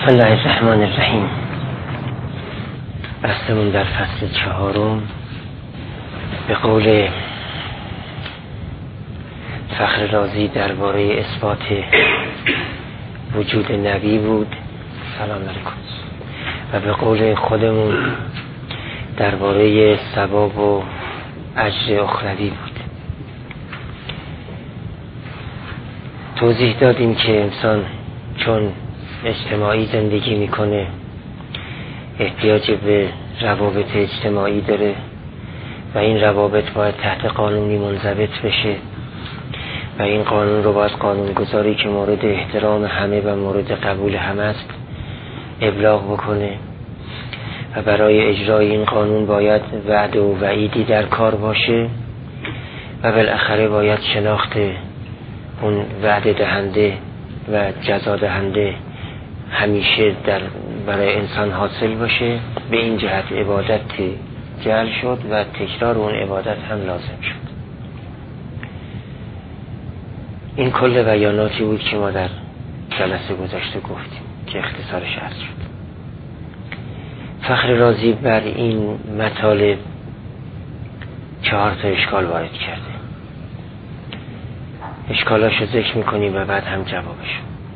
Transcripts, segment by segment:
بسم الله الرحمن الرحیم. بحثمون در فصل 4 به قول فخر رازی درباره اثبات وجود نبی بود. سلام علیکم. و به قول خودمون درباره ثواب و اجر اخروی بود. توضیح دادیم که انسان چون اجتماعی زندگی میکنه احتیاج به روابط اجتماعی داره و این روابط باید تحت قانونی منضبط بشه و این قانون رو باید قانونگذاری که مورد احترام همه و مورد قبول همه است ابلاغ بکنه و برای اجرای این قانون باید وعده و وعیدی در کار باشه و بالاخره باید شناخت اون وعده دهنده و جزا دهنده همیشه برای انسان حاصل باشه. به این جهت عبادت جعل شد و تکرار اون عبادت هم لازم شد. این کل بیاناتی بود که ما در جلسه گذشته گفتیم که اختصارش عرض شد. فخر رازی بر این مطالب 4 اشکال وارد کرده. اشکالاشو ذکر میکنیم و بعد هم جوابش.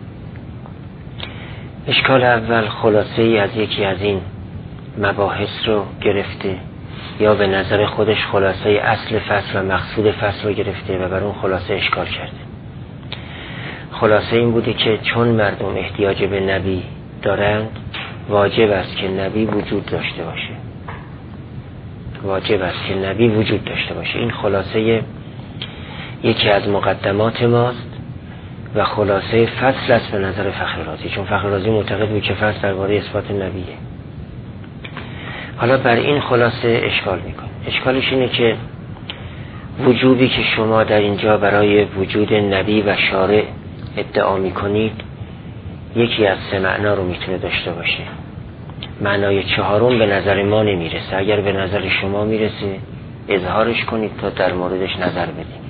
اشکال اول خلاصه ای از یکی از این مباحث رو گرفته یا به نظر خودش خلاصه اصل فصل و مقصود فصل رو گرفته و بر اون خلاصه اشکال کرده. خلاصه این بوده که چون مردم احتیاج به نبی دارند واجب است که نبی وجود داشته باشه. واجب است که نبی وجود داشته باشه. این خلاصه یکی از مقدمات ماست و خلاصه فصل است به نظر فخر رازی، چون فخر رازی معتقد بود که فصل درباره اثبات نبیه. حالا بر این خلاصه اشکال میکنه. اشکالش اینه که وجوبی که شما در اینجا برای وجود نبی و شارع ادعا میکنید یکی از 3 معنا رو میتونه داشته باشه. معنای 4 به نظر ما نمیرسه. اگر به نظر شما میرسه اظهارش کنید تا در موردش نظر بدیم.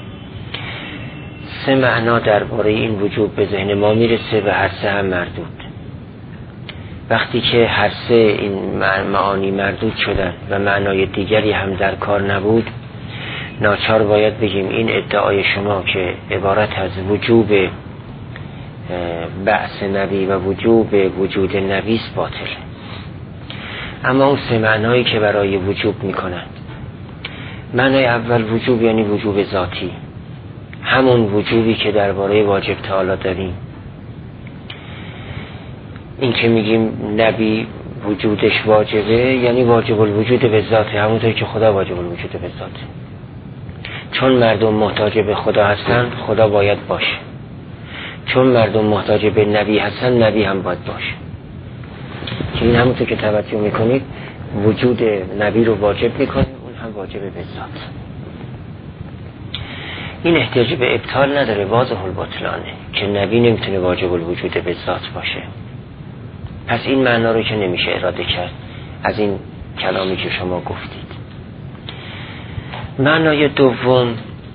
3 معنا درباره این وجوب به ذهن ما میرسه و هر 3 هم مردود. وقتی که هر 3 این معانی مردود شدن و معنای دیگری هم در کار نبود، ناچار باید بگیم این ادعای شما که عبارت از وجوب بعث نبی و وجوب وجود نبی است باطله. اما اون 3 معنایی که برای وجوب میکنند، معنای اول وجوب یعنی وجوب ذاتی، همون وجوبی که درباره واجب تعالی داریم. این که میگیم نبی وجودش واجبه یعنی واجب الوجود به ذاته، همونطور که خدا واجب الوجود به ذاته. چون مردم محتاج به خدا هستن خدا باید باشه، چون مردم محتاج به نبی هستن نبی هم باید باشه. که این همونطور که توجه میکنید وجود نبی رو واجب میکنه، اون هم واجب به ذات. این احتیاج به ابطال نداره، واضح البطلانه که نبی نمیتونه واجب الوجود به ذات باشه. پس این معنا رو که نمیشه اراده کرد از این کلامی که شما گفتید. معنای دوم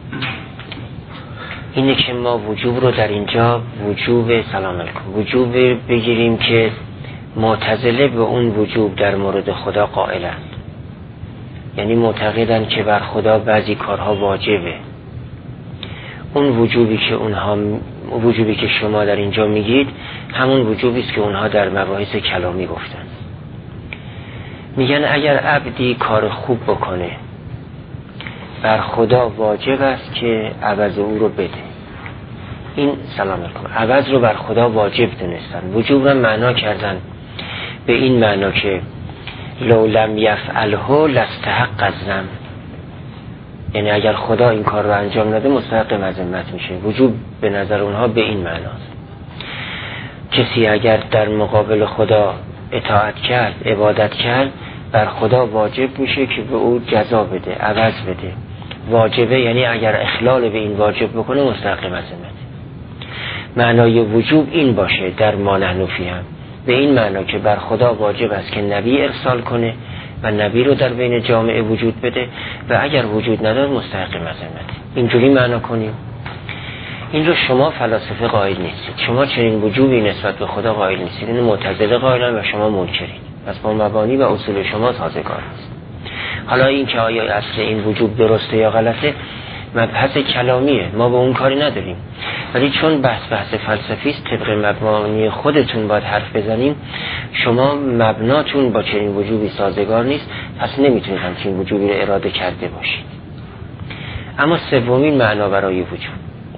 اینه که ما وجوب رو در اینجا وجوب بگیریم که معتزله به اون وجوب در مورد خدا قائلند. یعنی معتقدند که بر خدا بعضی کارها واجبه. اون وجوبی که شما در اینجا میگید همون وجوبی است که اونها در مباحث کلامی گفتن. میگن اگر عبدی کار خوب بکنه بر خدا واجب است که عوض او رو بده. این عوض رو بر خدا واجب دونستن. وجوب رو معنا کردن به این معنا که لو لم یفعله لاستحق الذم، یعنی اگر خدا این کار رو انجام نده مستحق مذمت میشه. وجوب به نظر اونها به این معناست. کسی اگر در مقابل خدا اطاعت کرد، عبادت کرد، بر خدا واجب میشه که به او جزا بده، عوض بده. واجبه یعنی اگر اخلال به این واجب بکنه مستحق مذمت. معنای وجوب این باشه در ما نحن فیه هم، به این معنا که بر خدا واجب است که نبی ارسال کنه و نبی رو در بین جامعه وجود بده و اگر وجود نداره مستحق مذمت. اینجوری معنا کنیم. این رو شما فلاسفه قائل نیستید، شما چنین وجوبی نسبت به خدا قائل نیستید، این معتزله قائلن و شما منکرید، پس با مبانی و اصول شما سازگار نیست. حالا این که آیا اصل این وجوب درسته یا غلطه مبحث کلامیه، ما با اون کاری نداریم، ولی چون بحث فلسفی است طبق مبانی خودتون باید حرف بزنیم. شما مبناتون با چنین وجوبی سازگار نیست، پس نمیتونید همچین وجوبی رو اراده کرده باشید. اما سومین معنا برای وجوب،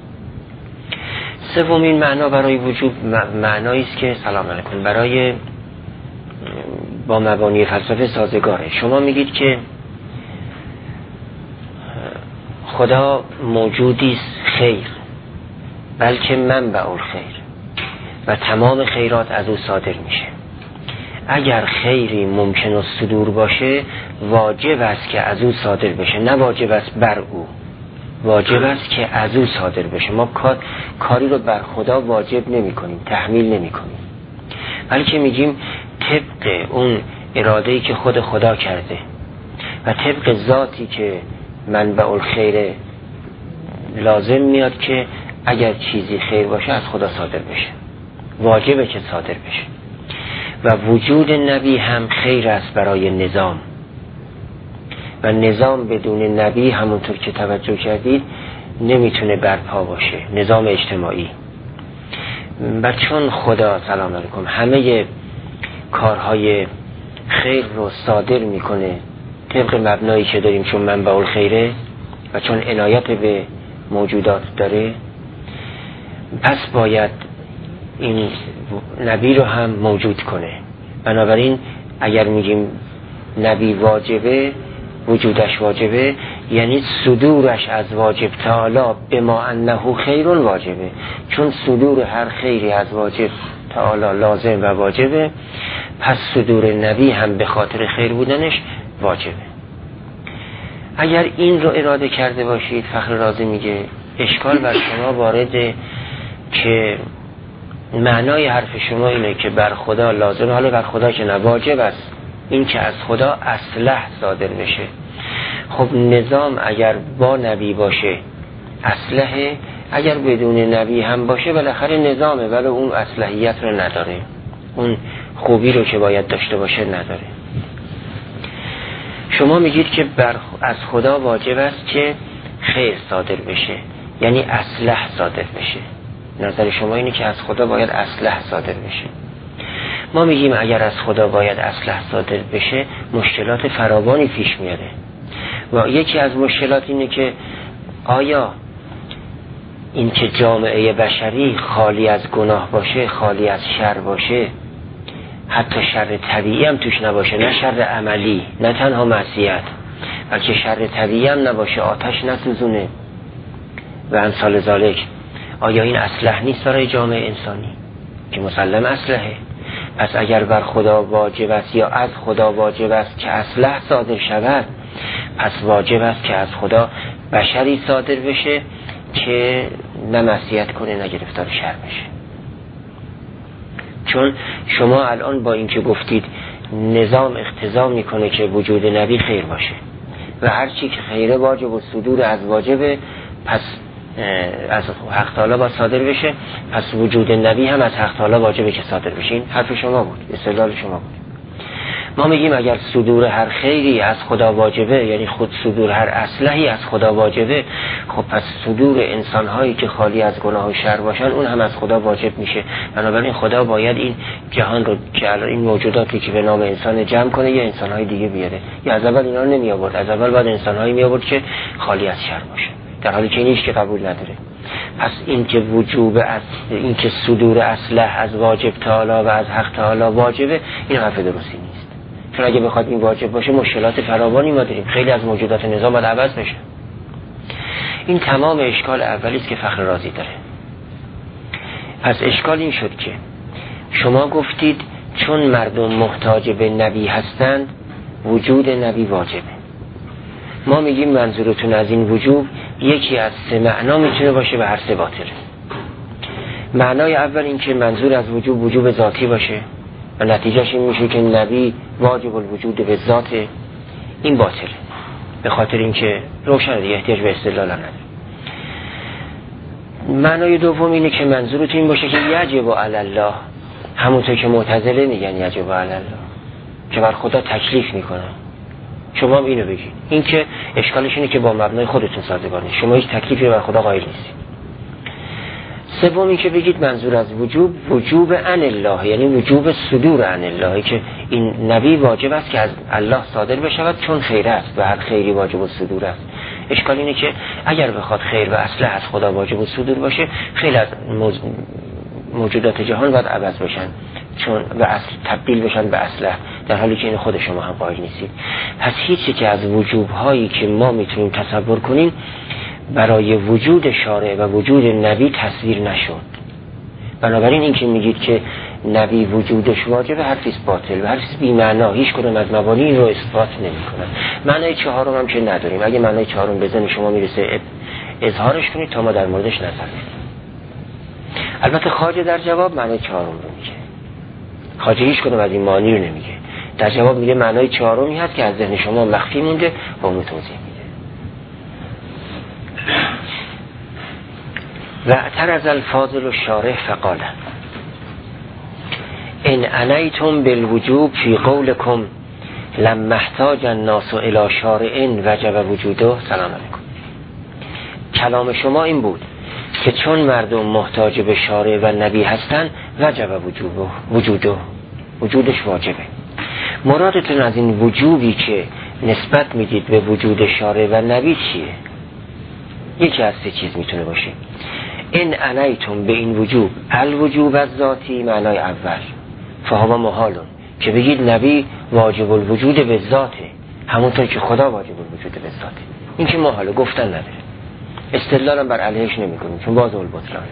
سومین معنا برای وجوب معنایی است که سلام علیکم برای با مبانی فلسفه سازگاره. شما میگید که خدا موجودی است خیر، بلکه منبع الخیر و تمام خیرات از او صادر میشه. اگر خیری ممکن است صدور باشه واجب است که از او صادر بشه، نه واجب است بر او، واجب است که از او صادر بشه. ما کاری رو بر خدا واجب نمی کنیم، تحمیل نمی کنیم، بلکه میگیم طبق اون اراده‌ای که خود خدا کرده و طبق ذاتی که منبع الخیر لازم میاد که اگر چیزی خیر باشه از خدا صادر بشه، واجبه که صادر بشه. و وجود نبی هم خیر است برای نظام، و نظام بدون نبی همونطور که توجه کردید نمیتونه برپا باشه، نظام اجتماعی. و چون خدا سلام علیکم همه کارهای خیر رو صادر میکنه طبق مبنایی که داریم، چون منبع الخیره و چون عنایت به موجودات داره، پس باید این نبی رو هم موجود کنه. بنابراین اگر میگیم نبی واجبه، وجودش واجبه، یعنی صدورش از واجب تعالی بما انه خیر واجبه، چون صدور هر خیری از واجب تعالی لازم و واجبه، پس صدور نبی هم به خاطر خیر بودنش واجبه. اگر این رو اراده کرده باشید، فخر رازی میگه اشکال بر شما وارده که معنای حرف شما اینه که بر خدا لازم، حالا بر خدا که نه، واجب است این که از خدا اصلح صادر بشه. خب نظام اگر با نبی باشه اصلحه، اگر بدون نبی هم باشه بالاخره نظامه، ولی اون اصلحیت رو نداره، اون خوبی رو که باید داشته باشه نداره. شما میگید که از خدا واجب است که خیر صادر بشه، یعنی اصلح صادر بشه. نظر شما اینه که از خدا باید اصلح صادر بشه. ما میگیم اگر از خدا باید اصلح صادر بشه مشکلات فراوانی پیش میاره، و یکی از مشکلات اینه که آیا این که جامعه بشری خالی از گناه باشه، خالی از شر باشه، حتی شر طبیعی هم توش نباشه، نه شر عملی، نه تنها معصیت، بلکه شر طبیعی هم نباشه، آتش نسوزونه و امثال ذالک، آیا این اصلح نیست برای جامعه انسانی؟ که مسلم اصلحه. پس اگر بر خدا واجب است یا از خدا واجب است که اصلح صادر شود، پس واجب است که از خدا بشری صادر بشه که نه معصیت کنه نه گرفتار شر بشه. چون شما الان با این که گفتید نظام اقتضا میکنه که وجود نبی خیر باشه و هر چی که خیره واجب و صدور از واجبه، پس از حق تعالی با صادر بشه، پس وجود نبی هم از حق تعالی واجبه که صادر بشه. این حرف شما بود، استدلال شما بود. ما میگیم اگر صدور هر خیری از خدا واجبه، یعنی خود صدور هر اصلحی از خدا واجبه، خب پس صدور انسانهایی که خالی از گناه و شر باشن اون هم از خدا واجب میشه. بنابراین خدا باید این جهان رو که این موجوداتی که به نام انسان جمع کنه یا انسانهای دیگه بیاره، یا از اول اینا رو نمی آورد، از اول باید انسانهایی می آورد که خالی از شر باشه، در حالی که این هیچ که قبول نداره. پس این که وجوب از این که صدور اصلح از واجب تعالی و از حق تعالی واجبه، این حرف درستی نیست. چون اگه بخواد این واجب باشه مشکلات فراوانی ما داریم، خیلی از موجودات نظام باید عوض بشه. این تمام اشکال اولی است که فخر رازی داره. پس اشکال این شد که شما گفتید چون مردم محتاج به نبی هستند وجود نبی واجبه. ما میگیم منظورتون از این وجوب یکی از سه معنا میتونه باشه و هر سه باطله. معنای اول این که منظور از وجوب وجوب ذاتی باشه و نتیجهش این میشه که نبی واجب الوجود به ذاته، این باطله، به خاطر اینکه روشن دیگه احتیاج به استدلال نداره. معنای دوم اینه که منظورتون این باشه که یجب علی الله، همونطور که معتزله میگن یجب علی الله، که بر خدا تکلیف میکنه. شما هم اینو بگید. این که اشکالش اینه که با مبنای خودتون سازگار نیست، شما هیچ تکلیفی بر خدا قائل نیستید. سوم این که بگید منظور از وجوب عن الله، یعنی وجوب صدور عن الله، که این نبی واجب است که از الله صادر بشود چون خیر است و هر خیری واجب الصدور است. اشکال اینه که اگر بخواد خیر و اصله از خدا واجب الصدور باشه، خیلی از موجودات جهان باید عوض بشن چون به اصل تبدیل بشن به اصله، در حالی که این خود شما هم قائل نیستید. پس هیچی که از وجوب هایی که ما میتونیم تصور کنیم برای وجود شارع و وجود نبی تصویر نشد. بنابراین این که میگید که نبی وجودش واجبه حرفیست باطل و حرفیست بی معنا، هیچ کدوم از مبانی این رو اثبات نمیکنه. معنای چهارم هم که نداریم. اگه معنای چهارم بزنی شما میرسه اظهارش کنید تا ما در موردش نظر بدیم. البته خواجه در جواب معنای چهارم رو میگه. خواجه هیچ کدوم از این معانی رو نمیگه. در جواب میگه معنای چهارمی هست که از ذهن شما مخفی مونده و اون توضیح میده. و اعترض الفاضل الشارح فقال ان عنیتم بالوجوب فی قولکم لما احتاج الناس الى شارع وجب وجوده. سلام علیکم. کلام شما این بود که چون مردم محتاج به شارع و نبی هستن وجب وجودش واجبه. مرادتون از این وجوبی که نسبت میدید به وجود شارع و نبی چیه؟ یکی از سه چیز میتونه باشه. این عنیتم به این وجوب، الوجوب از ذاتی معنای اول، فهو محالون، که بگید نبی واجب الوجود به ذاته، همونطور که خدا واجب الوجود به ذاته. این که محاله، گفتن نداره، استدلالم بر علیهش نمی کنیم چون باز البطلانه.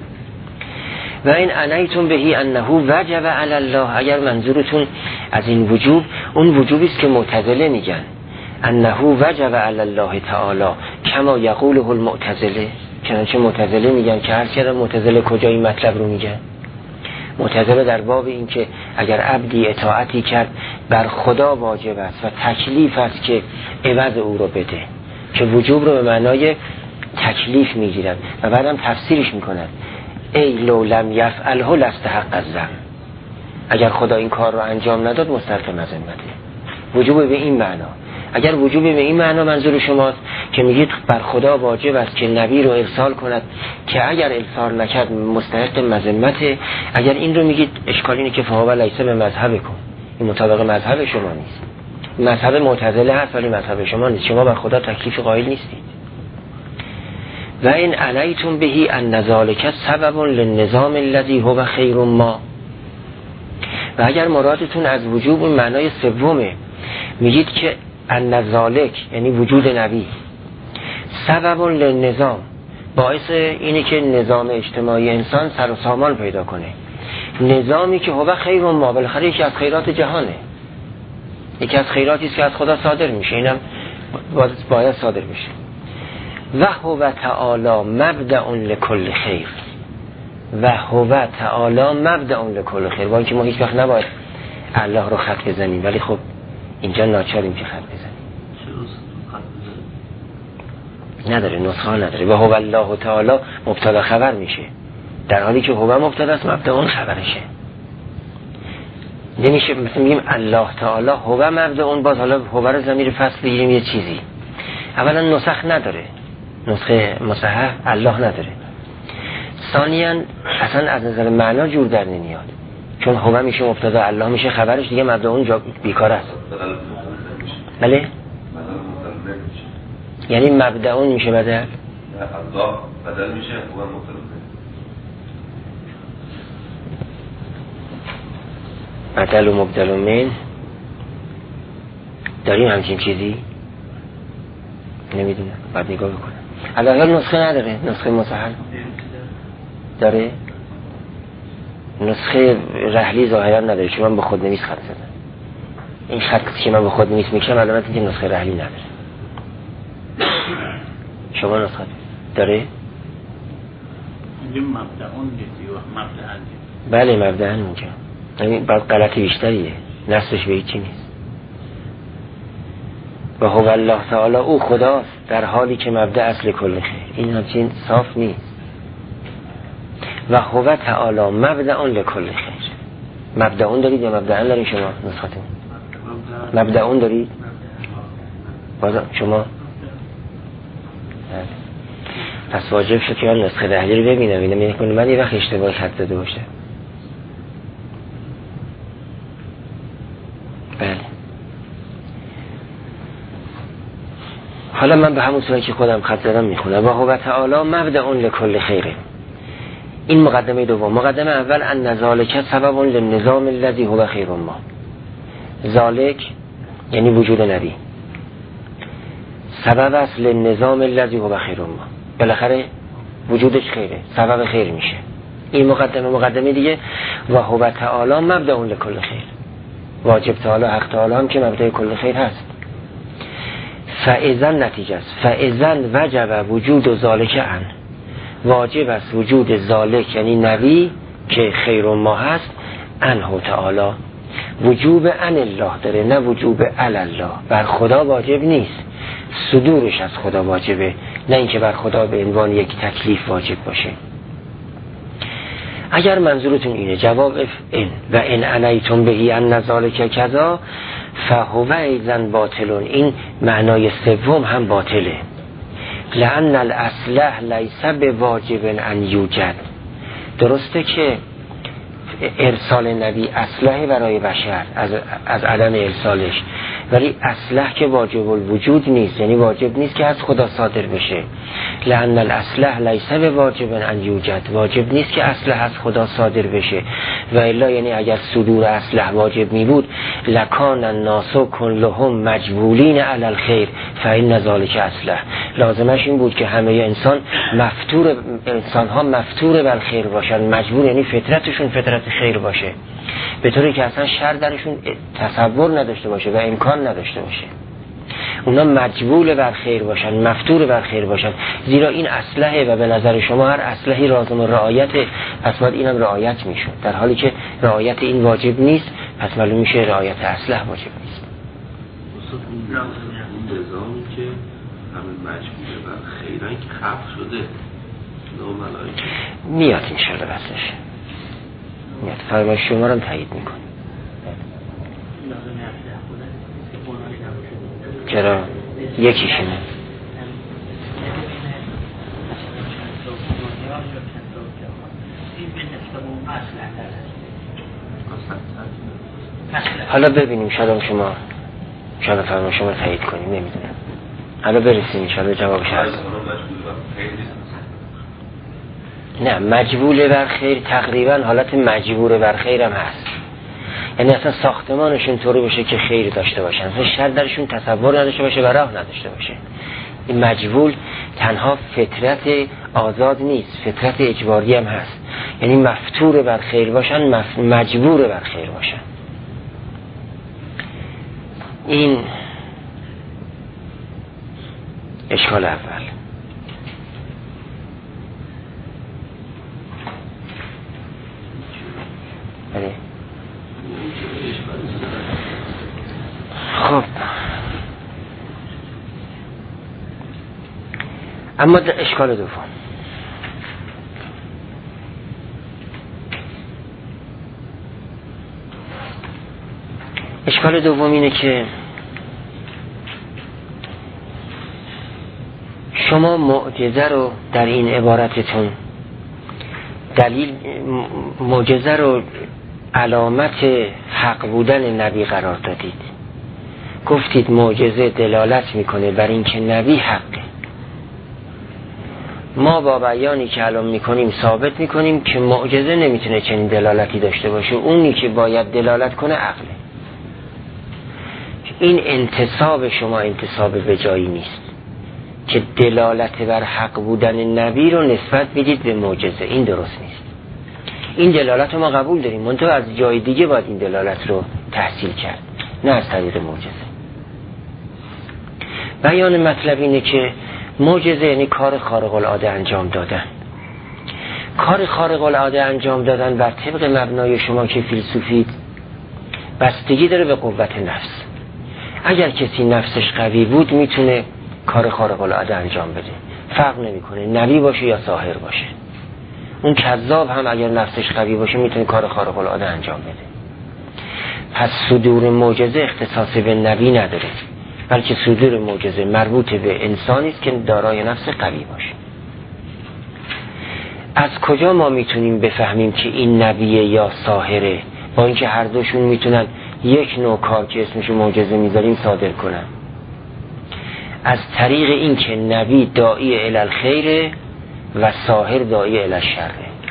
و این عنیتم بهی انه وجب علی الله، اگر منظورتون از این وجوب اون وجوبی است که معتزله میگن انه وجب علی الله تعالی کما یقوله المعتزله، چنانچه معتزله میگن که هر چرا معتزله کجا این مطلب رو میگن؟ معتزله در باب این که اگر عبدی اطاعتی کرد بر خدا واجب است و تکلیف است که عوض او رو بده، که وجوب رو به معنای تکلیف میگیرن و بعدم تفسیرش میکنن ای لو لم یفعله لاستحق الذم، اگر خدا این کار رو انجام نداد مستحق مذمته. وجوب به این معنا. اگر وجوب به این معنا منظور شماست که میگید بر خدا واجب است که نبی رو ارسال کند که اگر ارسال نکرد مستحق مذمته، اگر این رو میگید اشکال اینه که فهو لیس به مذهبکم، این مطابق مذهب شما نیست. مذهب معتزله هست ولی مذهب شما نیست. شما بر خدا تکلیف قائل نیستید. و این علیتم بهی ان ذالک سبب للنظام الذی هو خیر ما، و اگر مرادتون از وجوب معنای سومه، میگید که ان ذالک یعنی وجود نبی سبب للنظام، باعث اینه که نظام اجتماعی انسان سر و سامان پیدا کنه، نظامی که هو خیر ما، بالاخره یکی از خیرات جهانه، یکی از خیراتی است که از خدا صادر میشه، اینم باید صادر بشه. و هو تعالی مبدأ لكل خیر، و هو تعالی مبدأ لكل خیر، با اینکه ما هیچ وقت نباید الله رو خط بزنیم، ولی خب اینجا ناچاریم که خط بزنیم. نداره، نسخه نداره. و هو الله تعالی مبتدا خبر میشه، در حالی که هو مبتدا است مبدا اون خبرشه. نمیشه مثلا میگیم الله تعالی هو مبدا اون، باز حالا هو رو ضمیر فصل بگیریم یه چیزی. اولا نسخ نداره، نسخه مصحح الله نداره. ثانیاً اصلا از نظر معنا جور در نمیاد، چون هو میشه مبتدا، الله میشه خبرش، دیگه مبدا اون جا بیکار است. بله؟ یعنی مبدا اون میشه بدل؟ الله بدل میشه، هو مبتدا. بدل و مبدل و من داریم همچین چیزی؟ نمیدونم، باید نگاه بکنم. الان نسخه نداره، نسخه مصحح داره، نسخه رحلی ظاهرا نداره، چون من به خود نویس خط زدم. این خط که من به خود نویس میکشم علامت اینکه نسخه رحلی نداره. شما نسخه داره؟ اینجا مبدأ اون دیدی و مبدأ اندی. بله مبدأ اونجا، یعنی بعد غلطی بیشتریه، نصفش به هیچی نیست. و هو الله تعالی او خداست در حالی که مبدأ اصل کل خیر، این همچین صاف نیست. و هو تعالی مبدأ لکل خیر. مبدأ دارید یا مبدأ دارید شما نسختون؟ مبدأ دارید؟ بازم شما؟ پس واجب شد که نسخه دهلی رو ببینم یعنی من یه وقت اشتباه خط زده باشه. بله حالا من به همون صورتی که خودم خط زدم میخونم. و هو تعالی مبدأ لکل خیره. این مقدمه دوم. مقدمه اول ان ذالک سبب للنظام الذی هو خیر ما. ذالک یعنی وجود نبی سبب است للنظام الذی هو خیر ما. بالاخره وجودش خیره، سبب خیر میشه. این مقدمه دیگه. و هو تعالی مبدأ لکل خیر. واجب تعالی حق تعالی هم که مبدأ کل خیر هست. فاذا نتیجه است. فاذا وجب وجود ذالک ان. واجب است وجود ذالک یعنی نبی که خیر ما هست انه تعالی. وجوب ان الله داره نه وجوب علی الله. بر خدا واجب نیست، صدورش از خدا واجبه، نه اینکه بر خدا به عنوان یک تکلیف واجب باشه. اگر منظورتون اینه جواب این و ان انیتم بهی ان ذالک کذا فهو ایضا باطل. این معنای سوم هم باطله. لأن الاصلح لیس بواجب ان یوجد. درسته که ارسال نبی اصلح برای بشر از عدم ارسالش، ولی اصلح که واجب الوجود نیست، یعنی واجب نیست که از خدا صادر بشه. لأن الاصلح لیس بواجب ان یوجد. واجب نیست که اصلح از خدا صادر بشه. و الا یعنی اگر صدور اصلح واجب می بود لکان الناس کلهم مجبولین علی الخیر فإن ذلک اصلح. لازمش این بود که همه انسان ها مفتور بر خیر باشن. مجبور یعنی فطرتشون فطرت خیر باشه، به طوری که اصلا شر درشون تصور نداشته باشه و امکان نداشته باشه. اونا مجبول بر خیر باشن، مفتور بر خیر باشن، زیرا این اصلحه و به نظر شما هر اصلحی لازم رعایت، پس باید اینم رعایت میشد. در حالی که رعایت این واجب نیست، پس معلوم میشه رعایت اصلح واجب نیست. اون نظامی که همه مجبوله بر خیرن که خف شده میاد انشاءالله بسش میاد. فرمایش شما رو تایید میکن. چرا؟ یکیشونه. حالا ببینیم شاید فرمایش شما رو تایید کنیم، نمیدونم. حالا برسیم انشاءالله جوابش هست. نه مجبول بر خیر تقریبا حالت مجبور بر خیر هم هست. یعنی اصلا ساختمانشون طوری باشه که خیر داشته باشن، اصلا شر درشون تصور نداشته باشه و راه نداشته باشه. این مجبول تنها فطرت آزاد نیست، فطرت اجباری هم هست. یعنی مفتور بر خیر باشن، مجبور بر خیر باشن. این اشکال اول. بله. خب اما اشکال دوم، اشکال دوم اینه که شما معجزه رو در این عبارتتون دلیل معجزه رو علامت حق بودن نبی قرار دادید. گفتید معجزه دلالت میکنه بر این که نبی حقه. ما با بیانی که الان میکنیم ثابت میکنیم که معجزه نمیتونه چنین دلالتی داشته باشه. اونی که باید دلالت کنه عقله. این انتصاب شما انتصاب به جایی نیست که دلالت بر حق بودن نبی رو نسبت بدید به معجزه. این درست نیست. این دلالت رو ما قبول داریم، منتها از جای دیگه باید این دلالت رو تحصیل کرد، نه از طریق معجزه. بیان مطلب اینه که معجزه یعنی کار خارق العاده انجام دادن. کار خارق العاده انجام دادن بر طبق مبنای شما که فیلسوفید بستگی داره به قوت نفس. اگر کسی نفسش قوی بود میتونه کار خارق العاده انجام بده، فرق نمیکنه نبی باشه یا ساحر باشه. اون کذاب هم اگر نفسش قوی باشه میتونه کار خارق العاده انجام بده. پس صدور معجزه اختصاص به نبی نداره، بلکه صدور معجزه مربوط به انسانی است که دارای نفس قوی باشه. از کجا ما میتونیم بفهمیم که این نبیه یا ساحره؟ با اینکه هر دوشون میتونن یک نوع کار که اسمشو معجزه میذاریم صادر کنن. از طریق این که نبی داعی الی الخیر و ساحر داعی الی الشر.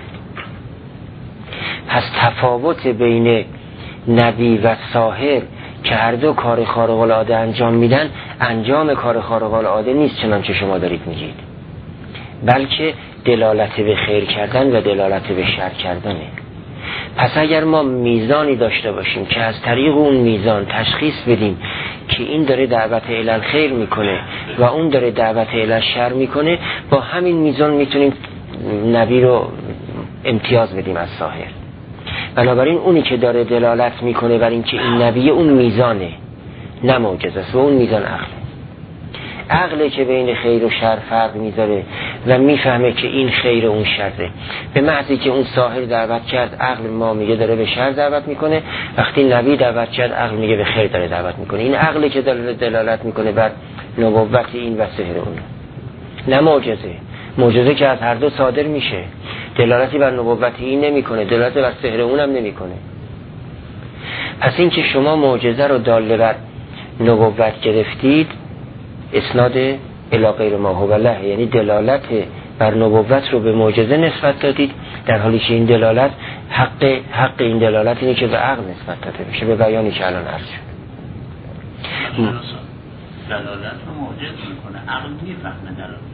پس تفاوت بین نبی و ساحر که هر دو کار خارق العاده انجام میدن، انجام کار خارق العاده نیست چنانچه شما دارید میگید، بلکه دلالت به خیر کردن و دلالت به شر کردنه. پس اگر ما میزانی داشته باشیم که از طریق اون میزان تشخیص بدیم که این داره دعوت الی الخیر میکنه و اون داره دعوت الی الشر میکنه، با همین میزان میتونیم نبی رو امتیاز بدیم از ساحر. بنابراین اونی که داره دلالت میکنه بر این که این نبیه، اون میزانه، نه معجزه است، و اون میزان عقله که بین خیر و شر فرق میذاره و میفهمه که این خیر و اون شره. به محضی که اون ساحر دعوت کرد، عقل ما میگه داره به شر دعوت میکنه، وقتی نبی دعوت کرد عقل میگه به خیر داره دعوت میکنه. این عقله که داره دلالت میکنه بر نبوت این و سحر اون، نه معجزه. معجزه که از هر دو صادر میشه، دلالتی بر نبوت این نمیکنه، دلالت بر سحر اون هم نمیکنه. پس این که شما معجزه رو داله بر نبوت گرفتید، اسناد الی غیر ما هو له، یعنی دلالت بر نبوت رو به معجزه نسبت دادید، در حالی که این دلالت حق این دلالت اینه که به عقل نسبت داده بشه، به بیانی که الان عرض شد. دلالت رو معجز میکنه، عقل میفهمه دلالت.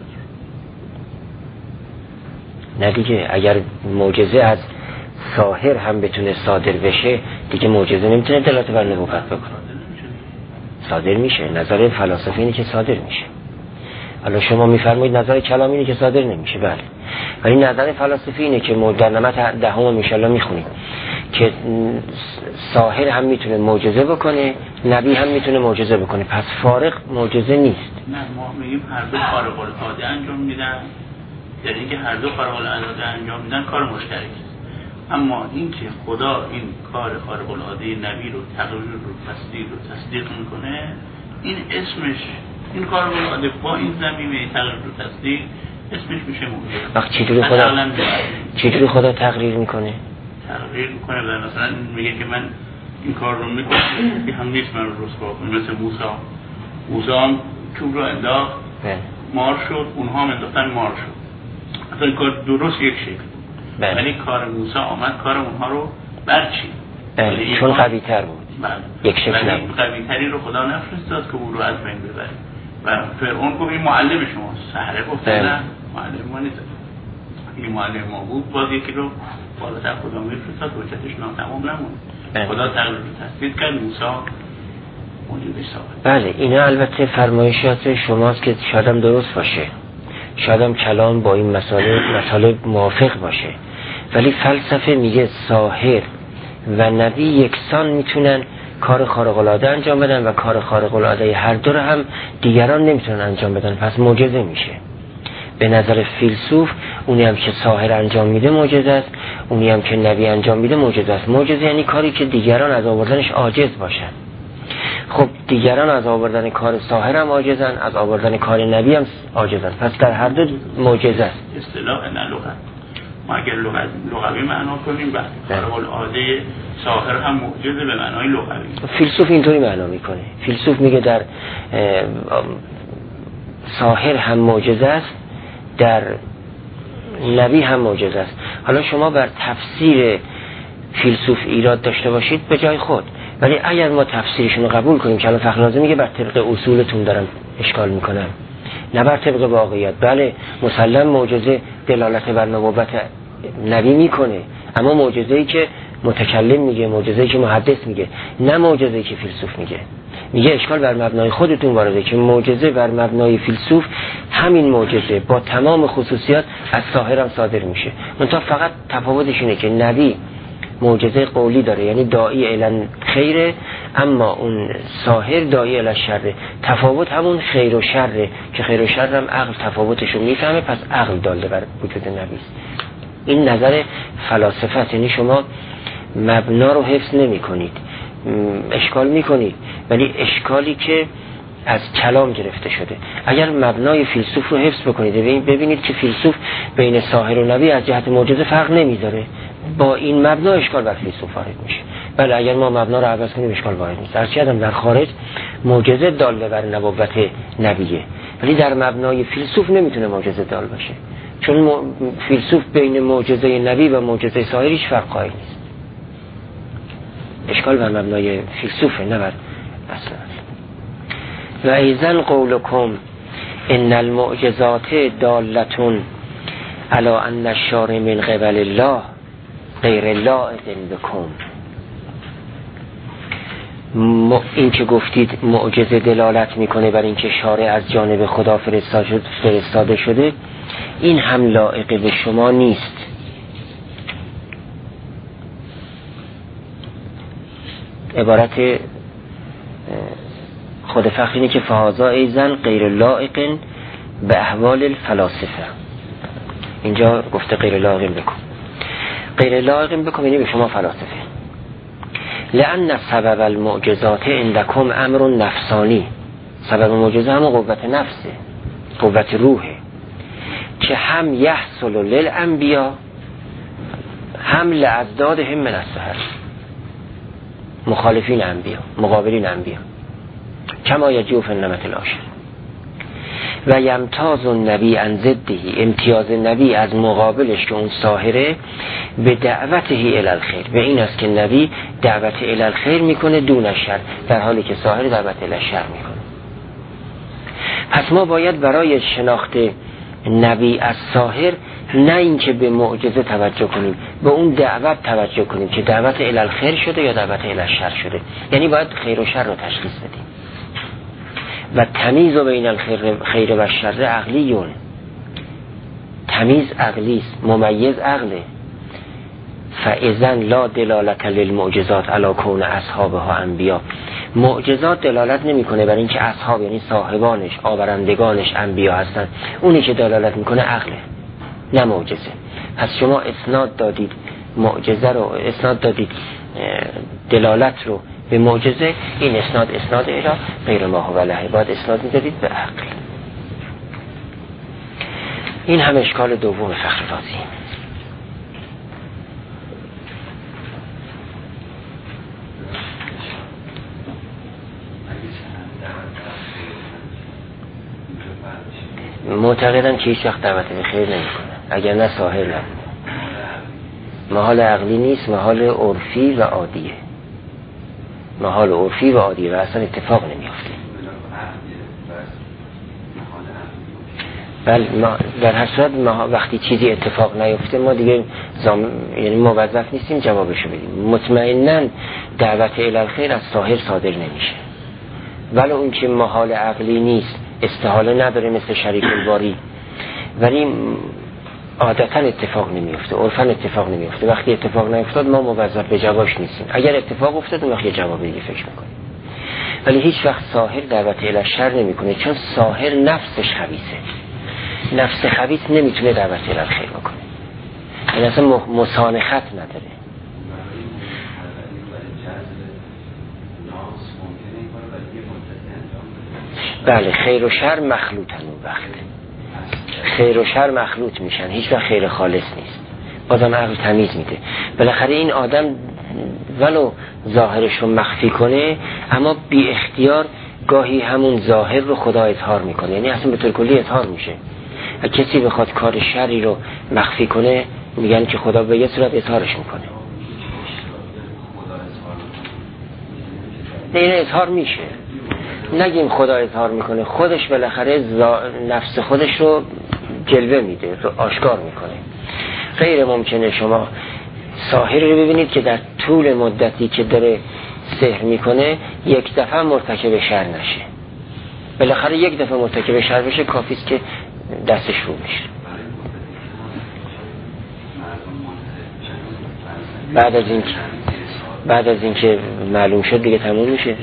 نه دیگه، اگر معجزه از ساحر هم بتونه صادر بشه، دیگه معجزه نمیتونه دلالت بر نبوت بکنه. صادر میشه. نظر فلاسفه اینه که صادر میشه. حالا شما میفرمایید نظر کلامی اینه که صادر نمیشه، بله، ولی نظر فلاسفه اینه که در نمط دهم ان شاء الله میخونیم که ساحر هم میتونه معجزه بکنه، نبی هم میتونه معجزه بکنه، پس فارق معجزه نیست. نه، ما میگیم هر دو خارق العاده انجام میدن، یعنی اینکه هر دو خارق العاده انجام میدن کار مشترکی است. اما اینکه خدا این کار خارق العاده نبی رو تقریر رو تصدیق میکنه، این اسمش، این کار العاده با این زمینه تقریر رو تصدیق، اسمش میشه معجزه. وقت چطوری خدا تقریر میکنه؟ تقریر میکنه و مثلا میگه که من این کار رو میکنم، که هم نیست من رو رسوا کنم. مثل موسی هم چوب رو انداخت مار شد، اونها هم انداختن مار شد. اصلا این کار درست یک شکل، ولی کار موسی آمد کار اونها رو برچید، چون قوی تر بود. یک شکل نبود. قوی تری رو خدا نفرستاد که او رو از بین ببره و فرعون گفت این معلم شماست. سحره گفت نه، معلم ما نیست، این معلم ما بود. باز یکی رو بالاتر خدا میفرستاد، حجتش ناتمام نموند. خدا تقریر رو تصدیق کرد، موسی موجودش ثابت. بله، اینا البته فرمایشات شماست که شادم درست باشه، شادم کلام با این مطالب موافق باشه، ولی فلسفه میگه ساحر و نبی یکسان میتونن کار خارق العاده انجام بدن و کار خارق العاده هر دو رو هم دیگران نمیتونن انجام بدن، پس معجزه میشه. به نظر فیلسوف اونی هم که ساحر انجام میده معجزه است، اونی هم که نبی انجام میده معجزه است. معجزه یعنی کاری که دیگران از آوردنش عاجز باشن. خب دیگران از آوردن کار ساحر هم عاجزن، از آوردن کار نبی هم عاجزن، پس در هر دو معجزه است. اصطلاح نه لغت. ما اگر لغوی معنا کنیم، خارق العاده ساحر هم معجزه به معنای لغوی. فیلسوف اینطوری معنا میکنه. فیلسوف میگه در ساحر هم معجزه است، در نبی هم معجزه است. حالا شما بر تفسیر فیلسوف ایراد داشته باشید به جای خود، ولی اگر ما تفسیرشون رو قبول کنیم که الان فخرنازی میگه بر طبق اصولتون دارن اشکال میکنن، نه بر طبق واقعیت. بله مسلم معجزه دلالت بر نبوت نبی میکنه، اما معجزه‌ای که متکلم میگه، معجزه‌ای که محدث میگه، نه معجزه‌ای که فیلسوف میگه اشکال بر مبنای خودتون وارده که معجزه بر مبنای فیلسوف همین معجزه با تمام خصوصیات از ساحر هم صادر میشه. منتها فقط تفاوتش اینه که نبی معجزه قولی داره، یعنی داعی الی خیره، اما اون ساحر داعی الی شره. تفاوت همون خیر و شره که خیر و شر هم عقل تفاوتشو میفهمه، پس عقل داله بر وجود نبی است. این نظر فلاسفه، یعنی شما مبنا رو حفظ نمی کنید، اشکال می کنید، ولی اشکالی که از کلام گرفته شده. اگر مبنای فیلسوف رو حفظ بکنید ببینید که فیلسوف بین ساحر و نبی از جهت معجزه فرق نمیذاره، با این مبنا اشکال بر فیلسوف وارد میشه. بله اگر ما مبنا رو عوض کنیم اشکال وارد نیست. هرچی آدم در خارج معجزه داله بر نبوت نبیه، ولی در مبنای فیلسوف نمیتونه معجزه دال باشه، چون فیلسوف بین معجزه نبی و معجزه ساحر هیچ فرق قائل نیست. اشکال بر مبنای فیلسوفه، نه بر اصلا. و ایزن قولکم ان المعجزات دالتون علی ان الشارع من قبل الله غیر لائق بکم. این که گفتید معجزه دلالت میکنه بر اینکه شارع از جانب خدا فرستاده شده، این هم لایق به شما نیست. عبارت خود فخرینه که فهذا ایزن غیر لائق به احوال الفلاسفه. اینجا گفته غیر لائق بکن، غیر لائق بکن یعنی به شما فلاسفه. لأن سبب المعجزات عندكم امر نفسانی، سبب معجزه هم قوت نفسه، قوت روحه، که هم یحصل للانبیا هم لأضدادهم من السحر، مخالفین انبیا مقابلین انبیا، کما یجوف النمط العاشر. و یمتاز النبی عن ضده، امتیاز نبی از مقابلش که اون ساحره، به دعوته الی الخیر، به این است که نبی دعوت الی الخیر میکنه دون الشر، در حالی که ساحر دعوت الی الشر میکنه. پس ما باید برای شناخت نبی از ساحر نه اینکه به معجزه توجه کنیم، به اون دعوت توجه کنیم که دعوت الی الخیر شده یا دعوت الی الشر شده. یعنی باید خیر و شر رو تشخیص بدیم. و تمیز بین الخیر و شر عقلیون، تمیز عقلیست، ممیز عقله. فاذن لا دلالت للمعجزات علی کون اصحابها انبیا، معجزات دلالت نمیکنه بر اینکه اصحاب یعنی صاحبانش آورندگانش انبیا هستن، اونی که دلالت میکنه عقله نه معجزه. پس شما اسناد دادید معجزه رو، اسناد دادید دلالت رو به معجزه، این اسناد الی غیر ما هو له، باید اسناد میدادید به عقل. این هم اشکال دوم فخر رازی. معتقدم که هیچ وقت دعوت به خیر نمی کنه، اگر نه ساحر نبود. محال عقلی نیست، محال عرفی و عادیه، محال عرفی و عادیه و اصلا اتفاق نمیافته. بله در هر صورت وقتی چیزی اتفاق نیفته ما دیگه یعنی موظف نیستیم جوابشو بدیم. مطمئناً دعوت الی الخیر از ساحر صادر نمیشه، ولی اون که محال عقلی نیست، استحاله نداره مثل شریک الباری، ولی عادتا اتفاق نمیفته، عرفاً اتفاق نمیفته. وقتی اتفاق نیفتاد ما موظف به جوابش نیستیم. اگر اتفاق افتاد اون وقت یه جواب دیگه فکر میکنیم، ولی هیچ وقت ساحر دعوت الی الشر نمیکنه، چون ساحر نفسش خبیثه. نفس خبیث نمیتونه دعوت الی الخیر بکنه، این اصلا مسانخت نداره. بله خیر و شر مخلوطن، اون وقت خیر و شر مخلوط میشن، هیچ وقت خیر خالص نیست. بازم عقل تمیز میده. بالاخره این آدم ولو ظاهرش رو مخفی کنه، اما بی اختیار گاهی همون ظاهر رو خدا اظهار میکنه، یعنی اصلا به طور کلی اظهار میشه. اگه کسی بخواد کار شری رو مخفی کنه میگن که خدا به یه صورت اظهارش میکنه. نه این اظهار میشه، نگیم خدا اظهار میکنه، خودش بالاخره نفس خودش رو جلوه میده، رو آشکار میکنه. غیر ممکنه شما ساحر رو ببینید که در طول مدتی که داره سحر میکنه یک دفعه مرتکب شر نشه. بالاخره یک دفعه مرتکب شر بشه کافیست که دستش رو میشه. بعد از اینکه معلوم شد دیگه تموم میشه.